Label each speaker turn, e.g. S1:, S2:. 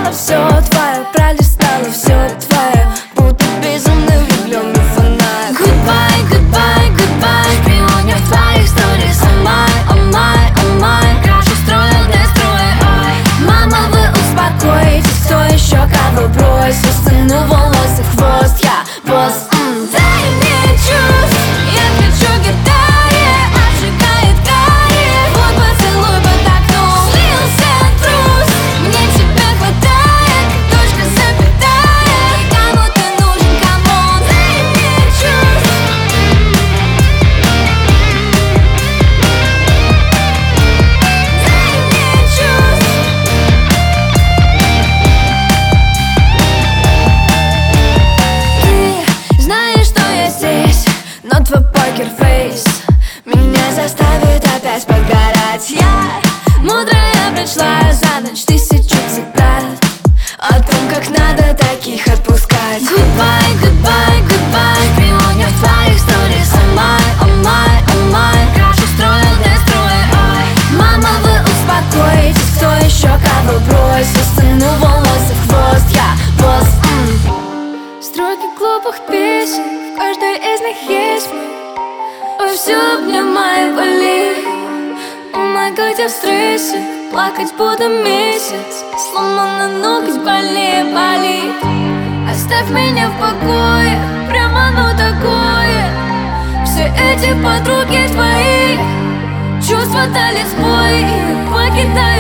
S1: стало все твое, пролистала все твое, будто безумно влюбленный фанат.
S2: Goodbye, goodbye, goodbye. Шпионю в твоих сторис. Oh my, oh my, oh my. Крышу строил, дестрой.
S1: Мама, вы успокойтесь, кто еще кого бросил? Стяну волосы в хвост, я босс.
S2: Дай мне чувств, я кричу гитаре, обжигает карьер. Вот поцелуй под окном, слился трус. Мне тебя хватает, точка запятая. Кому ты нужен, камон, дай мне чувств. Дай мне чувств.
S1: Ты знаешь, что я здесь, но твой покерфейс меня заставит опять подгорать. Я мудрая прочла за ночь 1000 цитат о том, как надо таких отпускать.
S2: Goodbye, goodbye, goodbye. Шпионю в твоих сторис. Oh my, oh my, oh my. Крышу строил, дестрой.
S1: Мама, вы успокойтесь, кто еще кого бросил? Стяну волосы в хвост, я босс. Строки глупых песен, в каждой из них есть мы. Ой, все обнимай, боли. О май гад, я в стрессе, плакать буду месяц. Сломанный ноготь больнее болит. Оставь меня в покое, прямо оно такое. Все эти подруги твои чувства дали сбой и покидают.